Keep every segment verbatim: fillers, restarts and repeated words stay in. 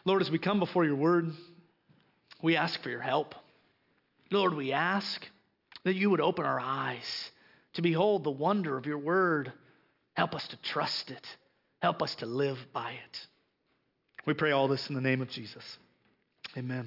Lord, as we come before your word, we ask for your help. Lord, we ask that you would open our eyes to behold the wonder of your word. Help us to trust it. Help us to live by it. We pray all this in the name of Jesus. Amen.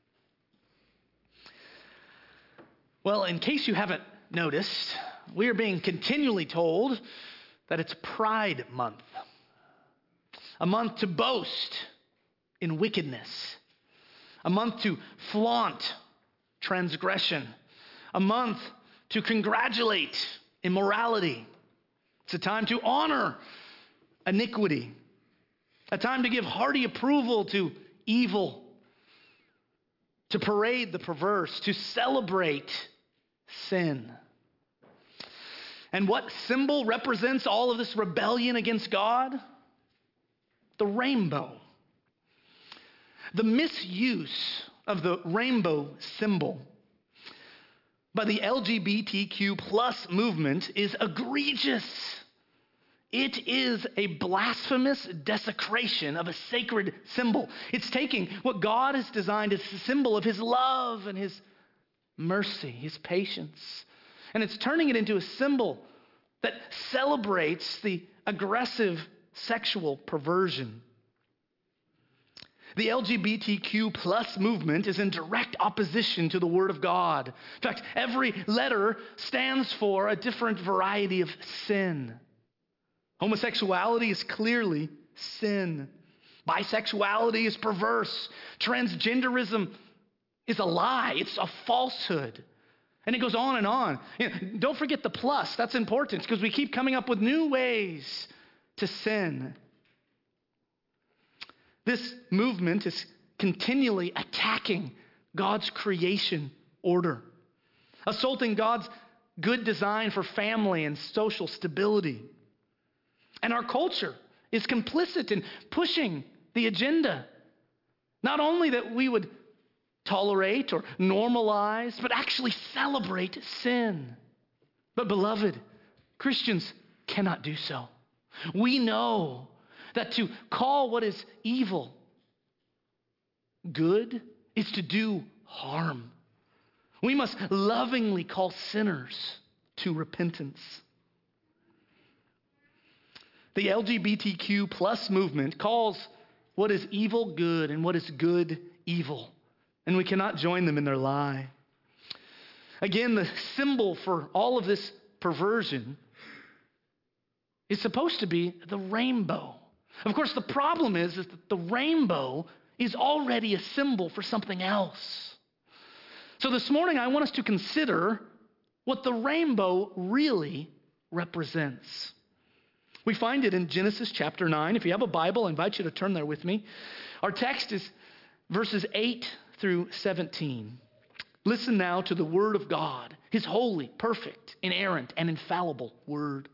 Well, in case you haven't noticed, we are being continually told that it's Pride Month. A month to boast in wickedness. A month to flaunt transgression. A month to congratulate immorality. It's a time to honor iniquity. A time to give hearty approval to evil. To parade the perverse. To celebrate sin. And what symbol represents all of this rebellion against God? The rainbow. The misuse of the rainbow symbol by the L G B T Q plus movement is egregious. It is a blasphemous desecration of a sacred symbol. It's taking what God has designed as a symbol of his love and his mercy, his patience, and it's turning it into a symbol that celebrates the aggressive sexual perversion. The L G B T Q plus movement is in direct opposition to the Word of God. In fact, every letter stands for a different variety of sin. Homosexuality is clearly sin. Bisexuality is perverse. Transgenderism is a lie. It's a falsehood. And it goes on and on. You know, don't forget the plus. That's important because we keep coming up with new ways to sin. This movement is continually attacking God's creation order, assaulting God's good design for family and social stability. And our culture is complicit in pushing the agenda. Not only that we would tolerate or normalize, but actually celebrate sin. But beloved, Christians cannot do so. We know that to call what is evil good is to do harm. We must lovingly call sinners to repentance. The L G B T Q plus movement calls what is evil good and what is good evil. And we cannot join them in their lie. Again, the symbol for all of this perversion is supposed to be the rainbow. Of course, the problem is, is that the rainbow is already a symbol for something else. So this morning, I want us to consider what the rainbow really represents. We find it in Genesis chapter nine. If you have a Bible, I invite you to turn there with me. Our text is verses eight through seventeen. Listen now to the word of God, his holy, perfect, inerrant, and infallible word.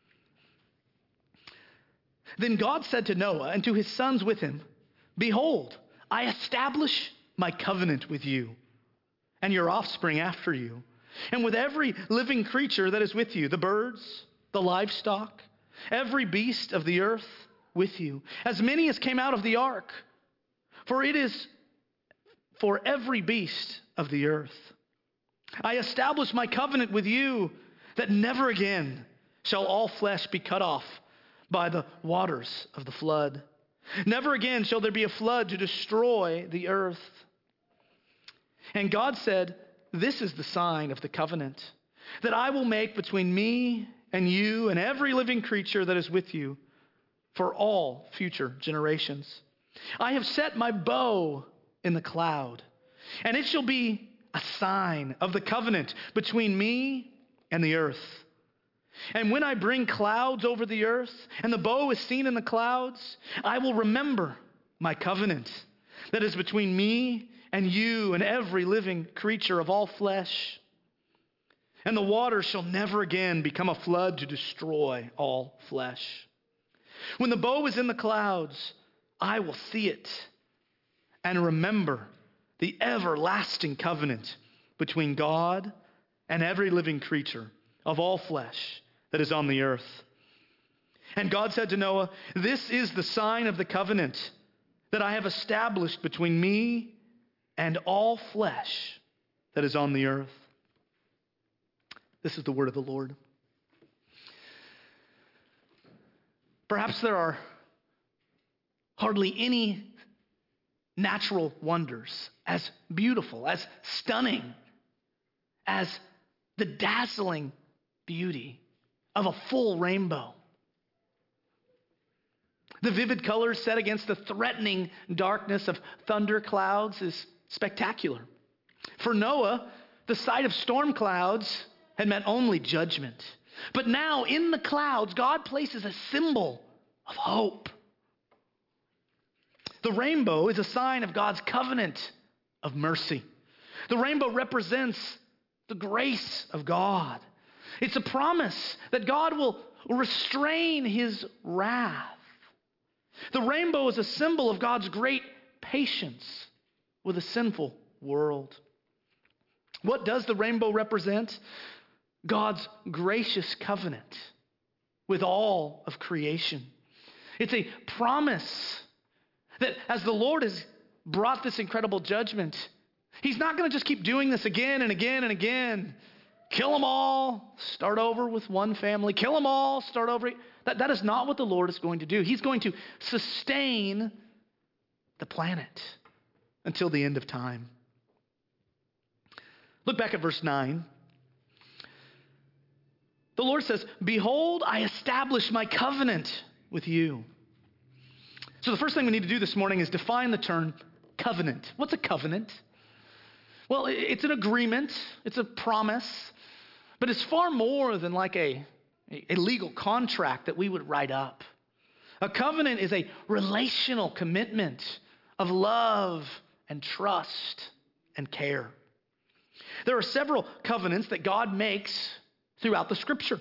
Then God said to Noah and to his sons with him, "Behold, I establish my covenant with you and your offspring after you, and with every living creature that is with you, the birds, the livestock, every beast of the earth with you, as many as came out of the ark. For it is for every beast of the earth. I establish my covenant with you that never again shall all flesh be cut off by the waters of the flood. Never again shall there be a flood to destroy the earth." And God said, "This is the sign of the covenant that I will make between me and you and every living creature that is with you for all future generations. I have set my bow in the cloud, and it shall be a sign of the covenant between me and the earth. And when I bring clouds over the earth, and the bow is seen in the clouds, I will remember my covenant that is between me and you and every living creature of all flesh. And the water shall never again become a flood to destroy all flesh. When the bow is in the clouds, I will see it and remember the everlasting covenant between God and every living creature of all flesh that is on the earth." And God said to Noah, "This is the sign of the covenant that I have established between me and all flesh that is on the earth. This is the word of the Lord. Perhaps there are hardly any natural wonders as beautiful, as stunning, as the dazzling beauty of a full rainbow. The vivid colors set against the threatening darkness of thunder clouds is spectacular. For Noah, the sight of storm clouds had meant only judgment. But now in the clouds, God places a symbol of hope. The rainbow is a sign of God's covenant of mercy. The rainbow represents the grace of God. It's a promise that God will restrain his wrath. The rainbow is a symbol of God's great patience with a sinful world. What does the rainbow represent? God's gracious covenant with all of creation. It's a promise that as the Lord has brought this incredible judgment, he's not going to just keep doing this again and again and again. Kill them all, start over with one family. Kill them all, start over. That, that is not what the Lord is going to do. He's going to sustain the planet until the end of time. Look back at verse nine. The Lord says, "Behold, I establish my covenant with you." So the first thing we need to do this morning is define the term covenant. What's a covenant? Well, it's an agreement. It's a promise. But it's far more than like a, a legal contract that we would write up. A covenant is a relational commitment of love and trust and care. There are several covenants that God makes throughout the Scripture.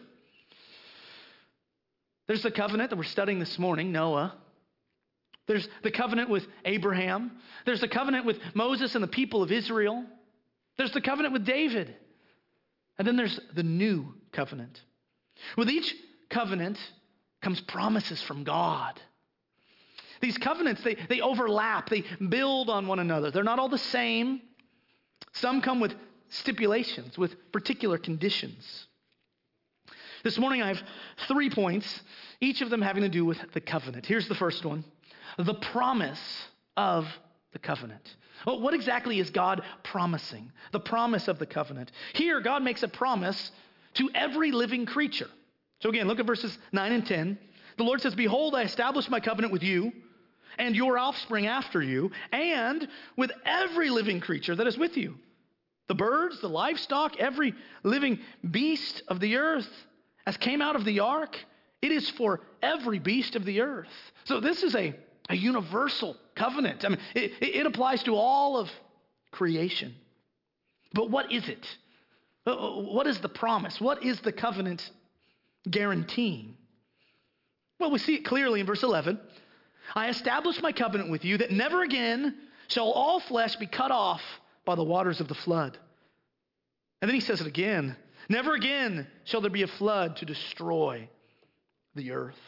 There's the covenant that we're studying this morning, Noah. There's the covenant with Abraham. There's the covenant with Moses and the people of Israel. There's the covenant with David. And then there's the new covenant. With each covenant comes promises from God. These covenants, they, they overlap. They build on one another. They're not all the same. Some come with stipulations, with particular conditions. This morning I have three points, each of them having to do with the covenant. Here's the first one. The promise of the covenant. Well, what exactly is God promising? The promise of the covenant. Here, God makes a promise to every living creature. So again, look at verses nine and ten. The Lord says, "Behold, I establish my covenant with you and your offspring after you, and with every living creature that is with you. The birds, the livestock, every living beast of the earth, as came out of the ark, it is for every beast of the earth." So this is a, a universal covenant. I mean, it, it applies to all of creation. But what is it? What is the promise? What is the covenant guaranteeing? Well, we see it clearly in verse eleven. "I establish my covenant with you that never again shall all flesh be cut off by the waters of the flood." And then he says it again. "Never again shall there be a flood to destroy the earth."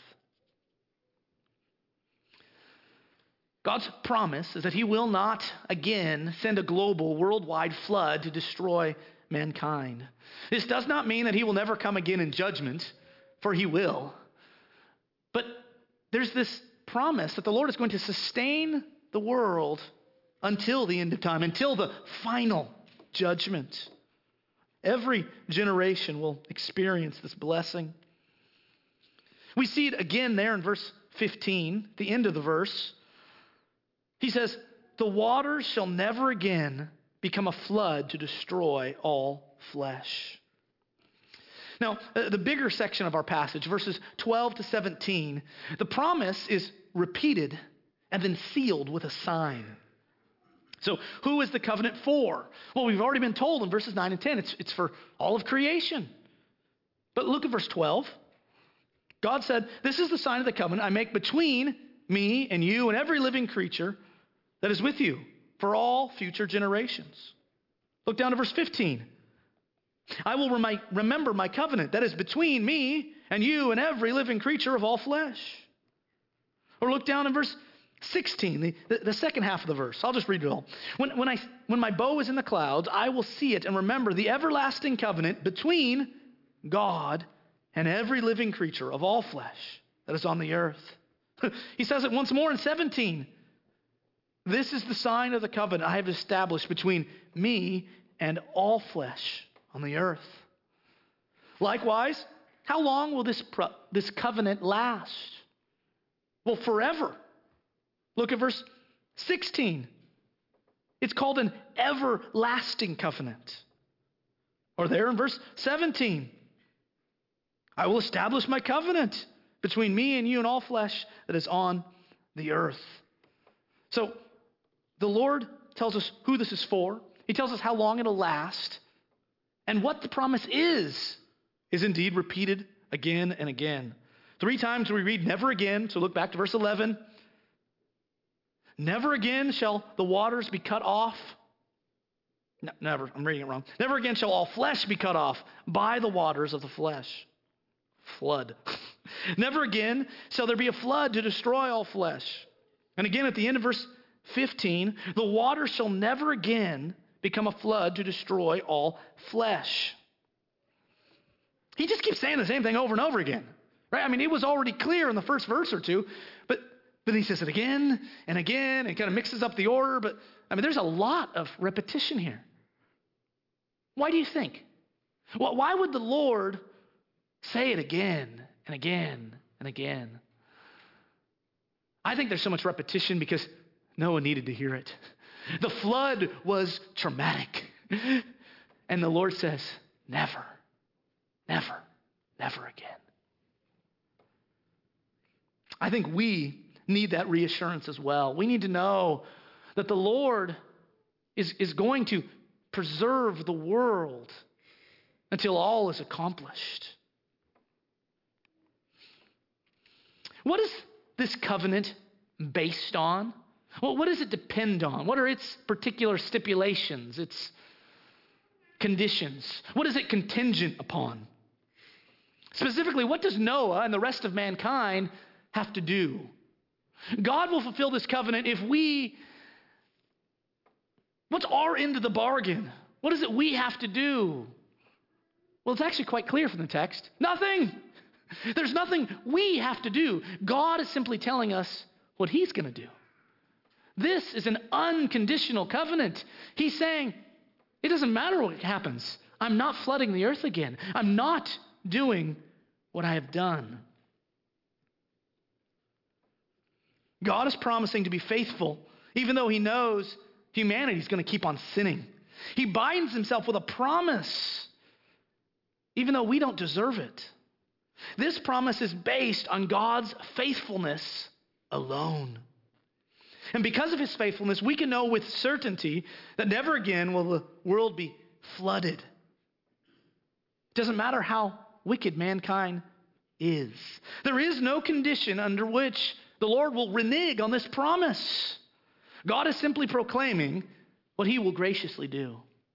God's promise is that he will not again send a global, worldwide flood to destroy mankind. This does not mean that he will never come again in judgment, for he will. But there's this promise that the Lord is going to sustain the world until the end of time, until the final judgment. Every generation will experience this blessing. We see it again there in verse fifteen, the end of the verse. He says, "The waters shall never again become a flood to destroy all flesh." Now, the bigger section of our passage, verses twelve to seventeen, the promise is repeated and then sealed with a sign. So who is the covenant for? Well, we've already been told in verses nine and ten, it's, it's for all of creation. But look at verse twelve. God said, "This is the sign of the covenant I make between me and you and every living creature that is with you for all future generations." Look down to verse fifteen. "I will remi- remember my covenant that is between me and you and every living creature of all flesh." Or look down in verse sixteen, the, the, the second half of the verse. I'll just read it all. When, when, I, when my bow is in the clouds, I will see it and remember the everlasting covenant between God and every living creature of all flesh that is on the earth. He says it once more in seventeen. This is the sign of the covenant I have established between me and all flesh on the earth. Likewise, how long will this, pro- this covenant last? Well, forever. Look at verse sixteen. It's called an everlasting covenant. Or there in verse seventeen. I will establish my covenant between me and you and all flesh that is on the earth. So the Lord tells us who this is for. He tells us how long it'll last. And what the promise is, is indeed repeated again and again. Three times we read never again. So look back to verse eleven. Never again shall the waters be cut off. No, never, I'm reading it wrong. Never again shall all flesh be cut off by the waters of the flesh. Flood. Never again shall there be a flood to destroy all flesh. And again at the end of verse fifteen, the water shall never again become a flood to destroy all flesh. He just keeps saying the same thing over and over again. Right? I mean, it was already clear in the first verse or two, but then he says it again and again and kind of mixes up the order. But I mean, there's a lot of repetition here. Why do you think? Well, why would the Lord say it again and again and again? I think there's so much repetition because Noah needed to hear it. The flood was traumatic. And the Lord says, never, never, never again. I think we need that reassurance as well. We need to know that the Lord is, is going to preserve the world until all is accomplished. What is this covenant based on? Well, what does it depend on? What are its particular stipulations, its conditions? What is it contingent upon? Specifically, what does Noah and the rest of mankind have to do? God will fulfill this covenant if we, what's our end of the bargain? What is it we have to do? Well, it's actually quite clear from the text. Nothing. There's nothing we have to do. God is simply telling us what he's going to do. This is an unconditional covenant. He's saying, it doesn't matter what happens. I'm not flooding the earth again. I'm not doing what I have done. God is promising to be faithful, even though he knows humanity is going to keep on sinning. He binds himself with a promise, even though we don't deserve it. This promise is based on God's faithfulness alone. And because of his faithfulness, we can know with certainty that never again will the world be flooded. It doesn't matter how wicked mankind is. There is no condition under which the Lord will renege on this promise. God is simply proclaiming what he will graciously do.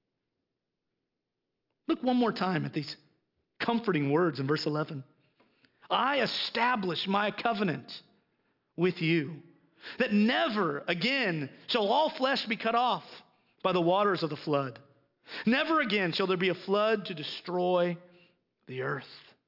Look one more time at these comforting words in verse eleven. I establish my covenant with you, that never again shall all flesh be cut off by the waters of the flood. Never again shall there be a flood to destroy the earth.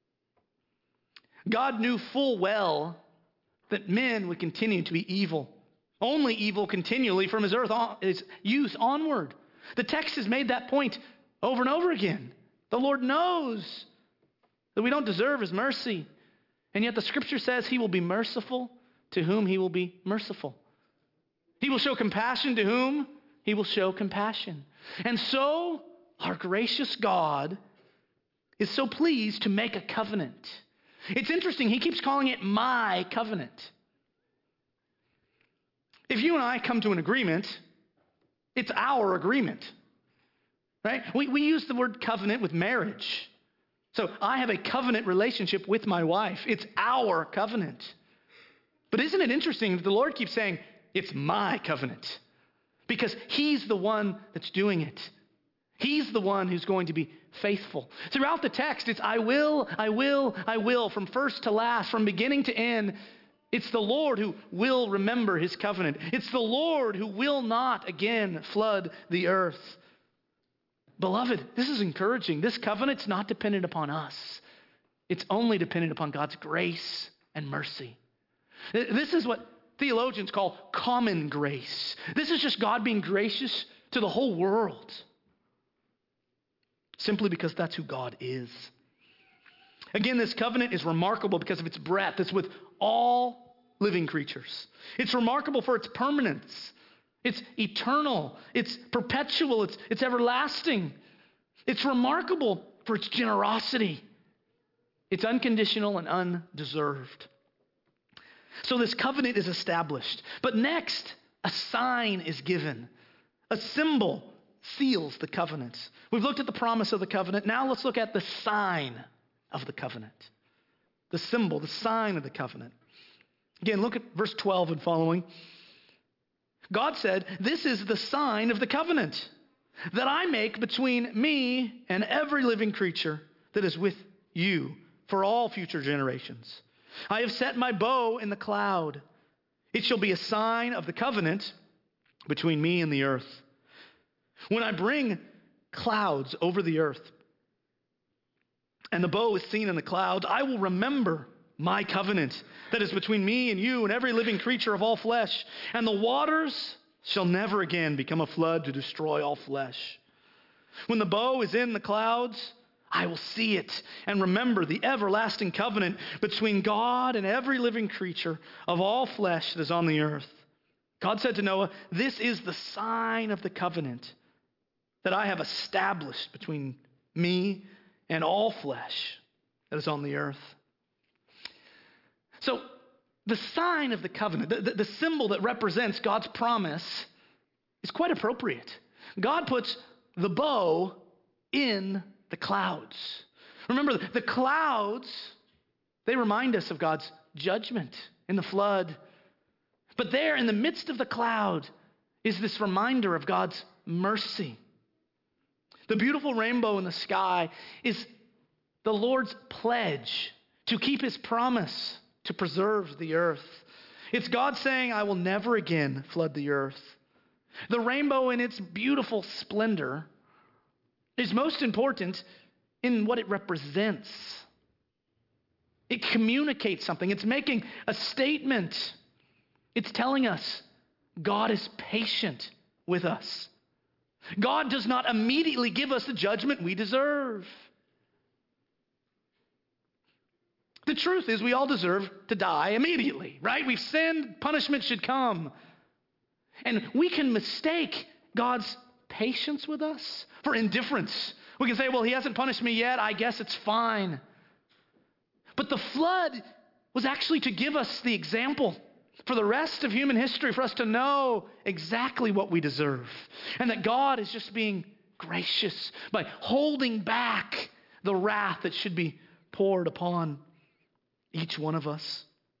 God knew full well that men would continue to be evil. Only evil continually from his earth on, his youth onward. The text has made that point over and over again. The Lord knows that we don't deserve his mercy. And yet the scripture says he will be merciful to whom he will be merciful. He will show compassion to whom he will show compassion. And so our gracious God is so pleased to make a covenant. It's interesting, he keeps calling it my covenant. If you and I come to an agreement, it's our agreement, right? We, we use the word covenant with marriage. So I have a covenant relationship with my wife. It's our covenant. But isn't it interesting that the Lord keeps saying, it's my covenant? Because he's the one that's doing it. He's the one who's going to be faithful. Throughout the text, it's I will, I will, I will, from first to last, from beginning to end. It's the Lord who will remember his covenant. It's the Lord who will not again flood the earth. Beloved, this is encouraging. This covenant's not dependent upon us. It's only dependent upon God's grace and mercy. This is what theologians call common grace. This is just God being gracious to the whole world, simply because that's who God is. Again, this covenant is remarkable because of its breadth. It's with all living creatures. It's remarkable for its permanence. It's eternal. It's perpetual. It's, it's everlasting. It's remarkable for its generosity. It's unconditional and undeserved. So this covenant is established. But next, a sign is given. A symbol seals the covenant. We've looked at the promise of the covenant. Now let's look at the sign of the covenant. The symbol, the sign of the covenant. Again, look at verse twelve and following. God said, "This is the sign of the covenant that I make between me and every living creature that is with you for all future generations. I have set my bow in the cloud. It shall be a sign of the covenant between me and the earth. When I bring clouds over the earth, and the bow is seen in the clouds, I will remember my covenant that is between me and you and every living creature of all flesh. And the waters shall never again become a flood to destroy all flesh. When the bow is in the clouds, I will see it and remember the everlasting covenant between God and every living creature of all flesh that is on the earth." God said to Noah, "This is the sign of the covenant that I have established between me and all flesh that is on the earth." So the sign of the covenant, the, the, the symbol that represents God's promise, is quite appropriate. God puts the bow in the clouds. Remember, the clouds, they remind us of God's judgment in the flood. But there in the midst of the cloud is this reminder of God's mercy. The beautiful rainbow in the sky is the Lord's pledge to keep his promise to preserve the earth. It's God saying, "I will never again flood the earth." The rainbow in its beautiful splendor is most important in what it represents. It communicates something. It's making a statement. It's telling us God is patient with us. God does not immediately give us the judgment we deserve. The truth is we all deserve to die immediately, right? We've sinned, punishment should come. And we can mistake God's patience with us for indifference. We can say, well, he hasn't punished me yet, I guess it's fine. But the flood was actually to give us the example for the rest of human history, for us to know exactly what we deserve. And that God is just being gracious by holding back the wrath that should be poured upon each one of us.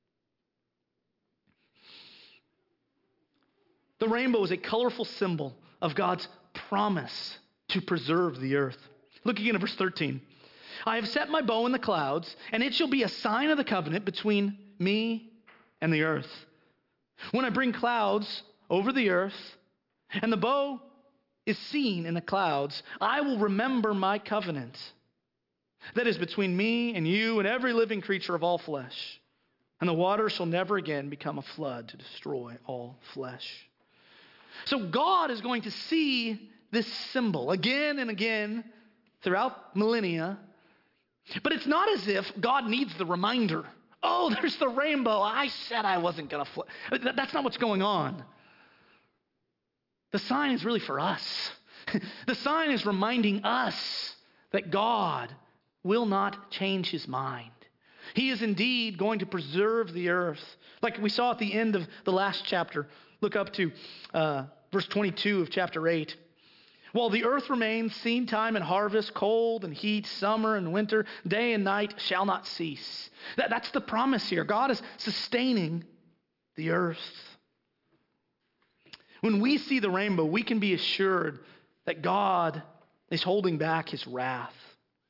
The rainbow is a colorful symbol of God's promise to preserve the earth. Look again at verse thirteen. "I have set my bow in the clouds, and it shall be a sign of the covenant between me and the earth. When I bring clouds over the earth, and the bow is seen in the clouds, I will remember my covenant that is between me and you and every living creature of all flesh. And the water shall never again become a flood to destroy all flesh." So God is going to see this symbol again and again throughout millennia. But it's not as if God needs the reminder. Oh, there's the rainbow. I said I wasn't going to flood. That's not what's going on. The sign is really for us. The sign is reminding us that God will not change his mind. He is indeed going to preserve the earth. Like we saw at the end of the last chapter. Look up to uh, verse twenty-two of chapter eight. "While the earth remains, seed time and harvest, cold and heat, summer and winter, day and night shall not cease." That, that's the promise here. God is sustaining the earth. When we see the rainbow, we can be assured that God is holding back his wrath.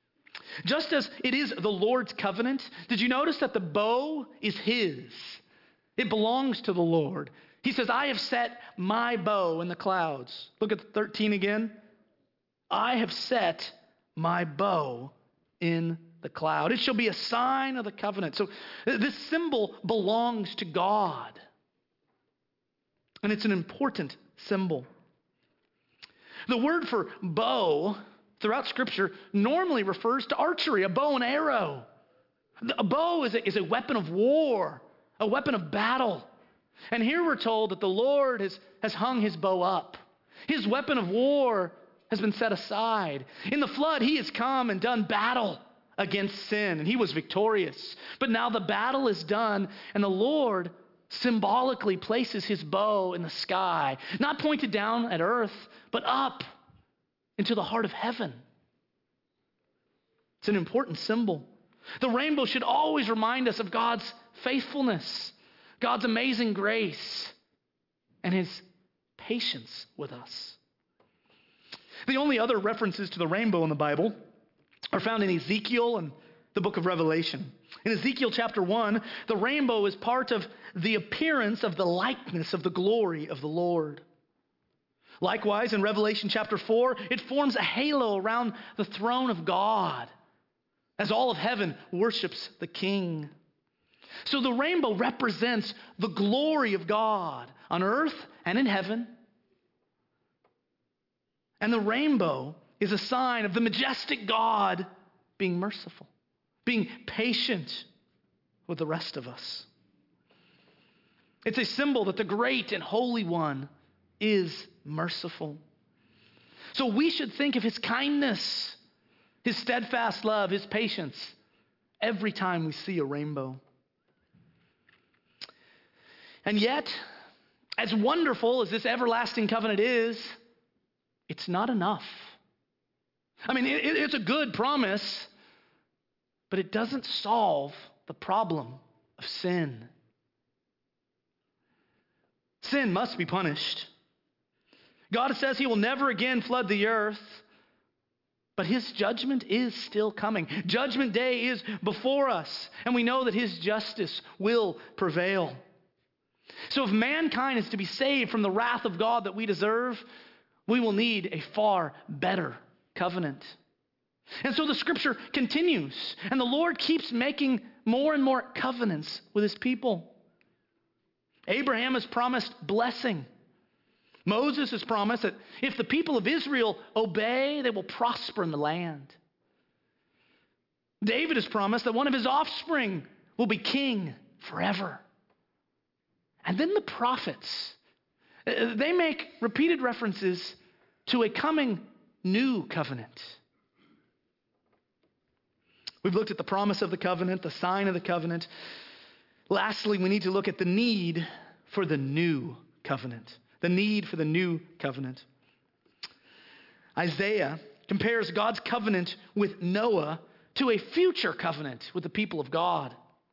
Just as it is the Lord's covenant, did you notice that the bow is his? It belongs to the Lord. He says, I have set my bow in the clouds. Look at thirteen again. I have set my bow in the cloud. It shall be a sign of the covenant. So this symbol belongs to God. And it's an important symbol. The word for bow throughout Scripture normally refers to archery, a bow and arrow. A bow is a, is a weapon of war, a weapon of battle. And here we're told that the Lord has, has hung his bow up. His weapon of war has been set aside. In the flood, he has come and done battle against sin, and he was victorious. But now the battle is done, and the Lord symbolically places his bow in the sky, not pointed down at earth, but up into the heart of heaven. It's an important symbol. The rainbow should always remind us of God's faithfulness, God's amazing grace, and his patience with us. The only other references to the rainbow in the Bible are found in Ezekiel and the book of Revelation. In Ezekiel chapter one, the rainbow is part of the appearance of the likeness of the glory of the Lord. Likewise, in Revelation chapter four, it forms a halo around the throne of God as all of heaven worships the King. So the rainbow represents the glory of God on earth and in heaven. And the rainbow is a sign of the majestic God being merciful, being patient with the rest of us. It's a symbol that the great and holy one is merciful. So we should think of his kindness, his steadfast love, his patience every time we see a rainbow. And yet, as wonderful as this everlasting covenant is, it's not enough. I mean, it, it's a good promise, but it doesn't solve the problem of sin. Sin must be punished. God says he will never again flood the earth, but his judgment is still coming. Judgment day is before us, and we know that his justice will prevail. So if mankind is to be saved from the wrath of God that we deserve, we will need a far better covenant. And so the scripture continues, and the Lord keeps making more and more covenants with his people. Abraham has promised blessing. Moses has promised that if the people of Israel obey, they will prosper in the land. David has promised that one of his offspring will be king forever. And then the prophets, they make repeated references to a coming new covenant. We've looked at the promise of the covenant, the sign of the covenant. Lastly, we need to look at the need for the new covenant. The need for the new covenant. Isaiah compares God's covenant with Noah to a future covenant with the people of God.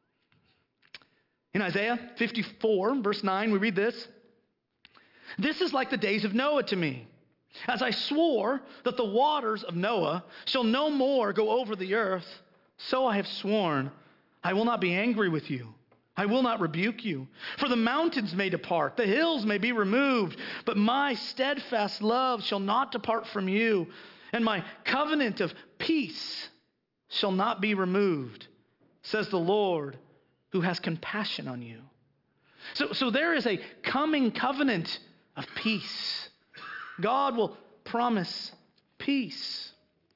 In Isaiah fifty-four, verse nine, we read this. This is like the days of Noah to me. As I swore that the waters of Noah shall no more go over the earth, so I have sworn, I will not be angry with you. I will not rebuke you. For the mountains may depart, the hills may be removed, but my steadfast love shall not depart from you, and my covenant of peace shall not be removed, says the Lord, who has compassion on you. So, so there is a coming covenant of peace. God will promise peace.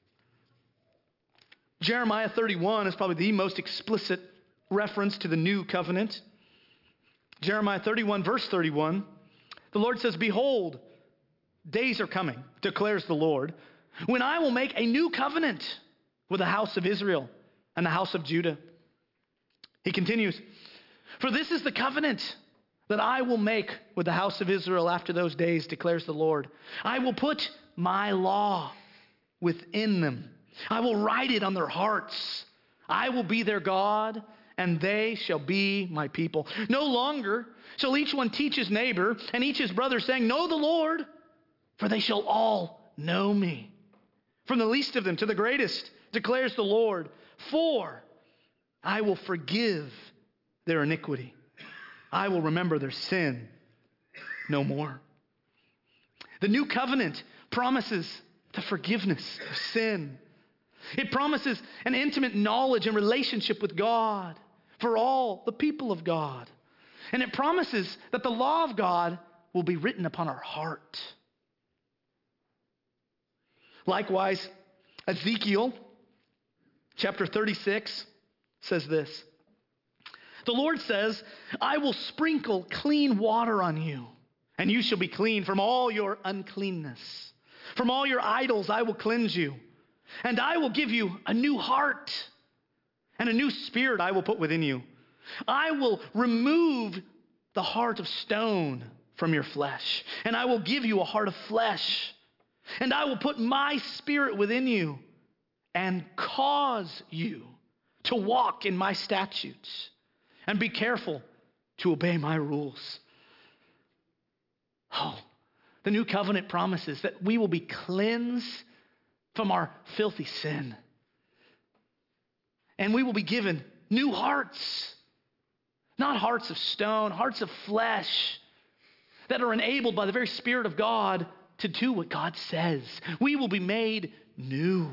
Jeremiah thirty-one is probably the most explicit reference to the new covenant. Jeremiah thirty-one, verse thirty-one, the Lord says, behold, days are coming, declares the Lord, when I will make a new covenant with the house of Israel and the house of Judah. He continues, for this is the covenant that I will make with the house of Israel after those days, declares the Lord. I will put my law within them. I will write it on their hearts. I will be their God, and they shall be my people. No longer shall each one teach his neighbor and each his brother, saying, know the Lord, for they shall all know me. From the least of them to the greatest, declares the Lord, for I will forgive their iniquity I will remember their sin no more. The new covenant promises the forgiveness of sin. It promises an intimate knowledge and relationship with God for all the people of God. And it promises that the law of God will be written upon our heart. Likewise, Ezekiel chapter thirty-six says this. The Lord says, I will sprinkle clean water on you, and you shall be clean from all your uncleanness. From all your idols I will cleanse you, and I will give you a new heart, and a new spirit I will put within you. I will remove the heart of stone from your flesh, and I will give you a heart of flesh. And I will put my spirit within you and cause you to walk in my statutes and be careful to obey my rules. Oh, the new covenant promises that we will be cleansed from our filthy sin. And we will be given new hearts, not hearts of stone, hearts of flesh that are enabled by the very Spirit of God to do what God says. We will be made new.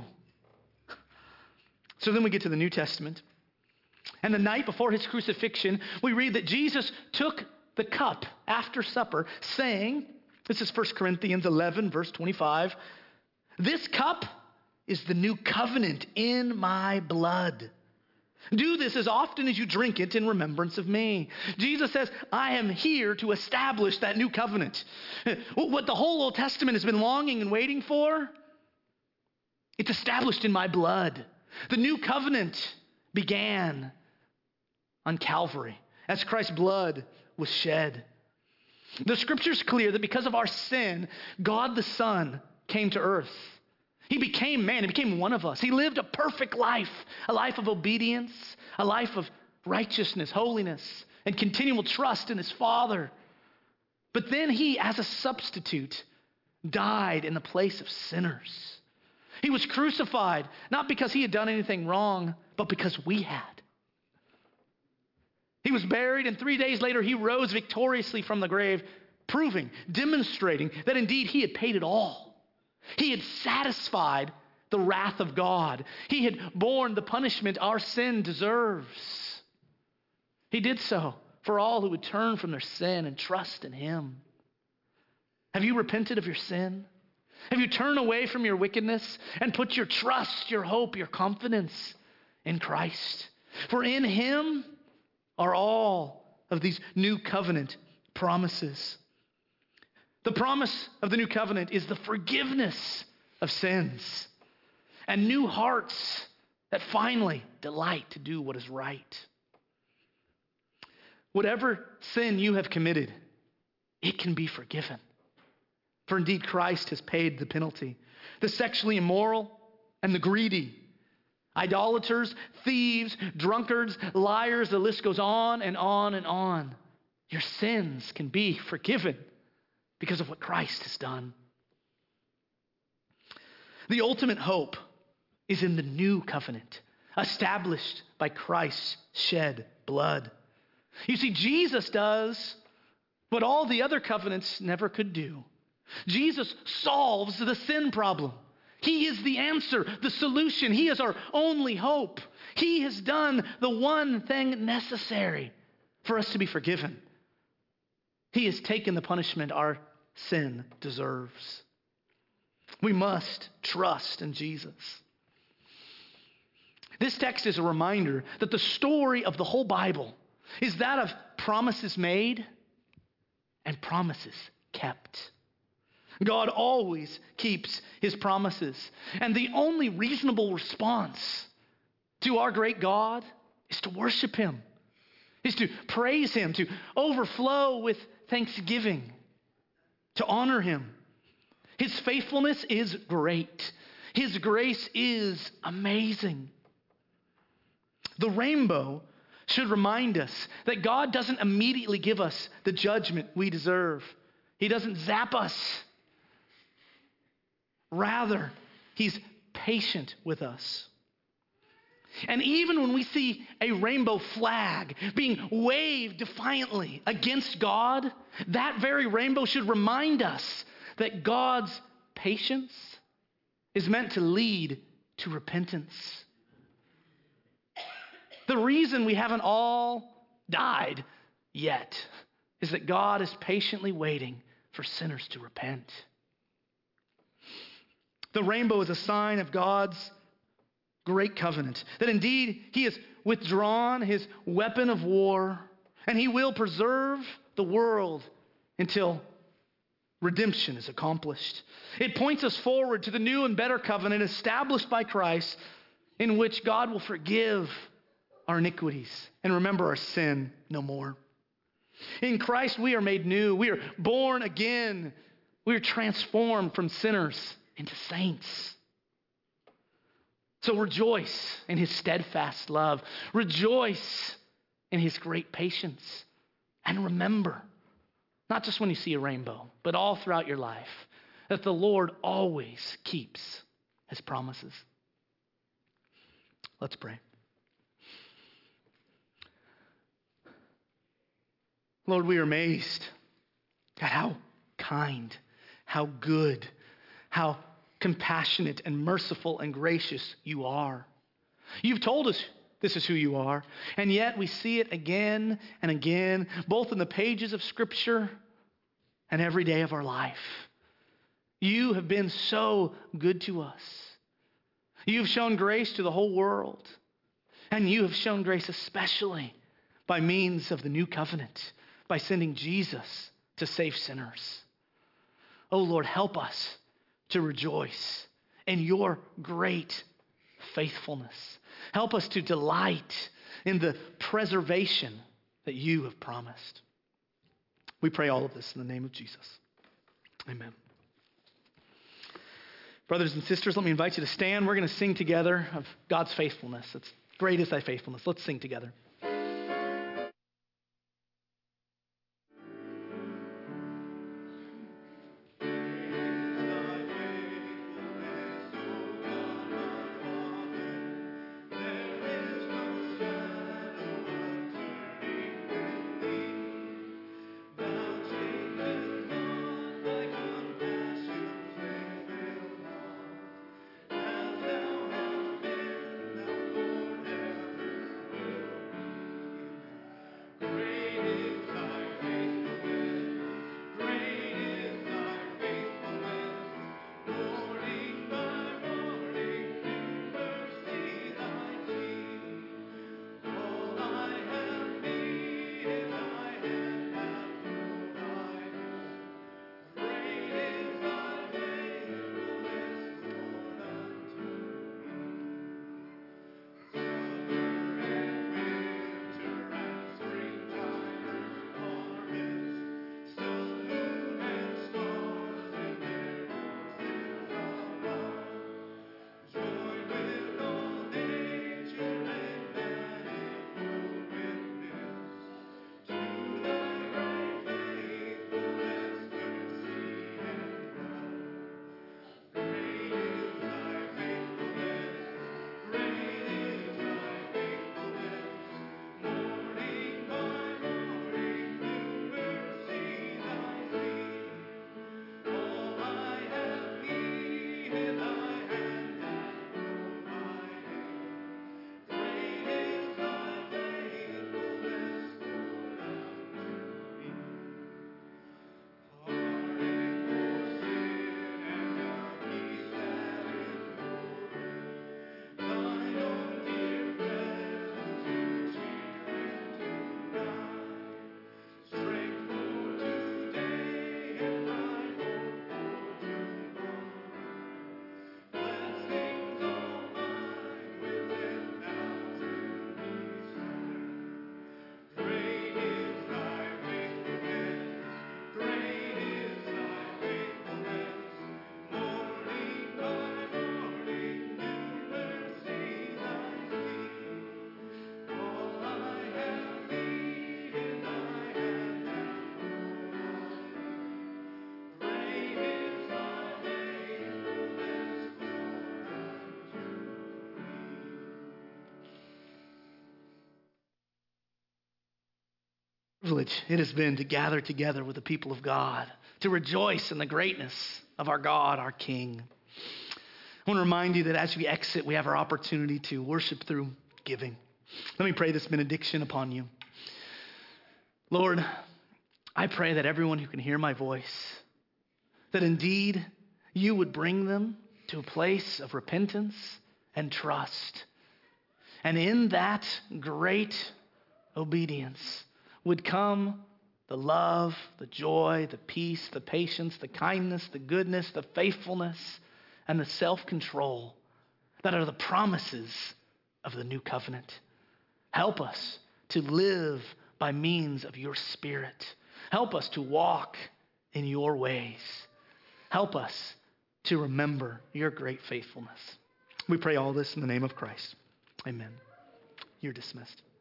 So then we get to the New Testament. And the night before his crucifixion, we read that Jesus took the cup after supper, saying, this is First Corinthians eleven, verse twenty-five, this cup is the new covenant in my blood. Do this as often as you drink it in remembrance of me. Jesus says, I am here to establish that new covenant. What the whole Old Testament has been longing and waiting for, it's established in my blood. The new covenant began on Calvary as Christ's blood was shed. The scripture is clear that because of our sin, God the Son came to earth. He became man. He became one of us. He lived a perfect life, a life of obedience, a life of righteousness, holiness, and continual trust in his Father. But then he, as a substitute, died in the place of sinners. He was crucified, not because he had done anything wrong, but because we had. He was buried, and three days later he rose victoriously from the grave, proving, demonstrating that indeed he had paid it all. He had satisfied the wrath of God. He had borne the punishment our sin deserves. He did so for all who would turn from their sin and trust in him. Have you repented of your sin? Have you turned away from your wickedness and put your trust, your hope, your confidence in Christ? For in him are all of these new covenant promises. The promise of the new covenant is the forgiveness of sins and new hearts that finally delight to do what is right. Whatever sin you have committed, it can be forgiven. For indeed Christ has paid the penalty. The sexually immoral and the greedy, idolaters, thieves, drunkards, liars, the list goes on and on and on. Your sins can be forgiven because of what Christ has done. The ultimate hope is in the new covenant, established by Christ's shed blood. You see, Jesus does what all the other covenants never could do. Jesus solves the sin problem. He is the answer, the solution. He is our only hope. He has done the one thing necessary for us to be forgiven. He has taken the punishment our sin deserves. We must trust in Jesus. This text is a reminder that the story of the whole Bible is that of promises made and promises kept. God always keeps his promises. And the only reasonable response to our great God is to worship him, is to praise him, to overflow with thanksgiving, to honor him. His faithfulness is great. His grace is amazing. The rainbow should remind us that God doesn't immediately give us the judgment we deserve. He doesn't zap us. Rather, he's patient with us. And even when we see a rainbow flag being waved defiantly against God, that very rainbow should remind us that God's patience is meant to lead to repentance. The reason we haven't all died yet is that God is patiently waiting for sinners to repent. The rainbow is a sign of God's great covenant, that indeed he has withdrawn his weapon of war, and he will preserve the world until redemption is accomplished. It points us forward to the new and better covenant established by Christ, in which God will forgive our iniquities and remember our sin no more. In Christ we are made new. We are born again. We are transformed from sinners into saints. So rejoice in his steadfast love. Rejoice in his great patience. And remember, not just when you see a rainbow, but all throughout your life, that the Lord always keeps his promises. Let's pray. Lord, we are amazed at how kind, how good, how compassionate and merciful and gracious you are. You've told us this is who you are, and yet we see it again and again, both in the pages of Scripture and every day of our life. You have been so good to us. You've shown grace to the whole world, and you have shown grace especially by means of the new covenant, by sending Jesus to save sinners. Oh Lord, help us to rejoice in your great faithfulness. Help us to delight in the preservation that you have promised. We pray all of this in the name of Jesus. Amen. Brothers and sisters, let me invite you to stand. We're going to sing together of God's faithfulness. It's great is thy faithfulness. Let's sing together. Privilege it has been to gather together with the people of God, to rejoice in the greatness of our God, our King. I want to remind you that as we exit, we have our opportunity to worship through giving. Let me pray this benediction upon you. Lord, I pray that everyone who can hear my voice, that indeed you would bring them to a place of repentance and trust. And in that great obedience would come the love, the joy, the peace, the patience, the kindness, the goodness, the faithfulness, and the self-control that are the promises of the new covenant. Help us to live by means of your Spirit. Help us to walk in your ways. Help us to remember your great faithfulness. We pray all this in the name of Christ. Amen. You're dismissed.